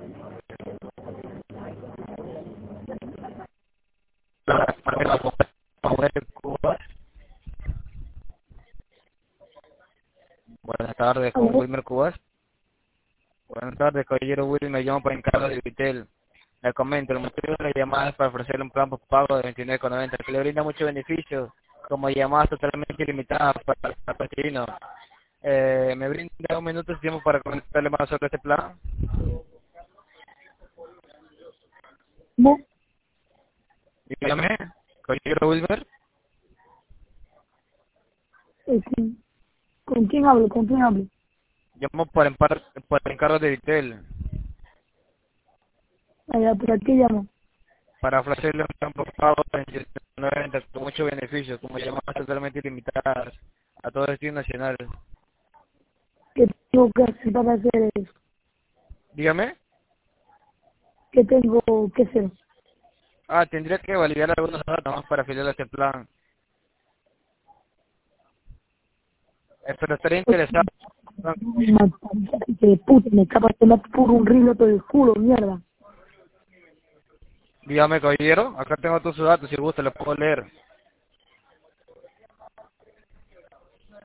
Buenas tardes, con ¿Aló? Wilmer Cubas. Buenas tardes, caballero Wilmer, me llamo para Carlos de Vitel. Le comento, el motivo de la llamada es para ofrecerle un plan por pago de 29,90 que le brinda muchos beneficios, como llamadas totalmente ilimitadas para el vecino. ¿Me brinda un minuto de tiempo para comentarle más sobre este plan? ¿No? Dígame, caballero Wilmer. ¿Con con quién hablo? ¿Con quién hablo? Llamo para encargo de Vitel, Allá, ¿por aquí llamo? para ofrecerle un plan por pago de 29,90 con muchos beneficios, como llamadas totalmente ilimitadas a todo destino nacional. ¿Qué tengo que hacer para hacer eso? Dígame. ¿Qué tengo que hacer? Tendría que validar algunos datos más para afiliar a este plan. Pero estaría interesado. De puta, me escapa de la puro un río todo el culo, mierda. Dígame, caballero. Acá tengo todos sus datos. Si gusta, los puedo leer.